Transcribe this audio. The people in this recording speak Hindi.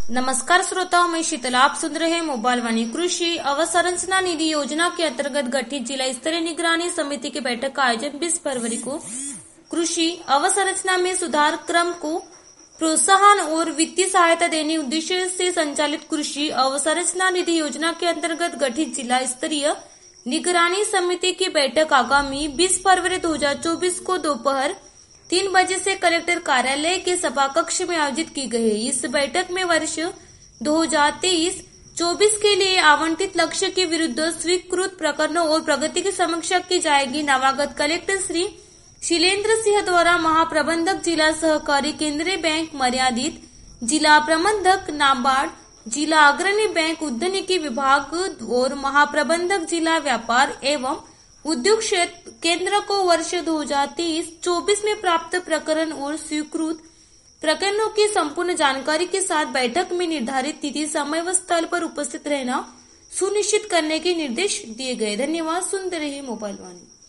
नमस्कार श्रोताओं, मैं शीतल। आप सुन रहे हैं मोबाइल वाणी। कृषि अवसंरचना निधि योजना के अंतर्गत गठित जिला स्तरीय निगरानी समिति की बैठक का आयोजन 20 फरवरी को कृषि अवसंरचना में सुधार क्रम को प्रोत्साहन और वित्तीय सहायता देने उद्देश्य से संचालित कृषि अवसंरचना निधि योजना के अंतर्गत गठित जिला स्तरीय निगरानी समिति की बैठक आगामी 20 फरवरी 2024 को दोपहर 3 बजे से कलेक्टर कार्यालय के सभा कक्ष में आयोजित की गई है। इस बैठक में वर्ष 2023-24 के लिए आवंटित लक्ष्य के विरुद्ध स्वीकृत प्रकरणों और प्रगति की समीक्षा की जाएगी। नवागत कलेक्टर श्री शीलेंद्र सिंह द्वारा महाप्रबंधक जिला सहकारी केंद्रीय बैंक मर्यादित, जिला प्रबंधक नाबार्ड, जिला अग्रणी बैंक उद्यमिकी विभाग और महाप्रबंधक जिला व्यापार एवं उद्योग क्षेत्र केंद्र को वर्ष 2023-24 में प्राप्त प्रकरण और स्वीकृत प्रकरणों की संपूर्ण जानकारी के साथ बैठक में निर्धारित तिथि, समय व स्थल पर उपस्थित रहना सुनिश्चित करने के निर्देश दिए गए। धन्यवाद। सुनते रहिए मोबाइल वाणी।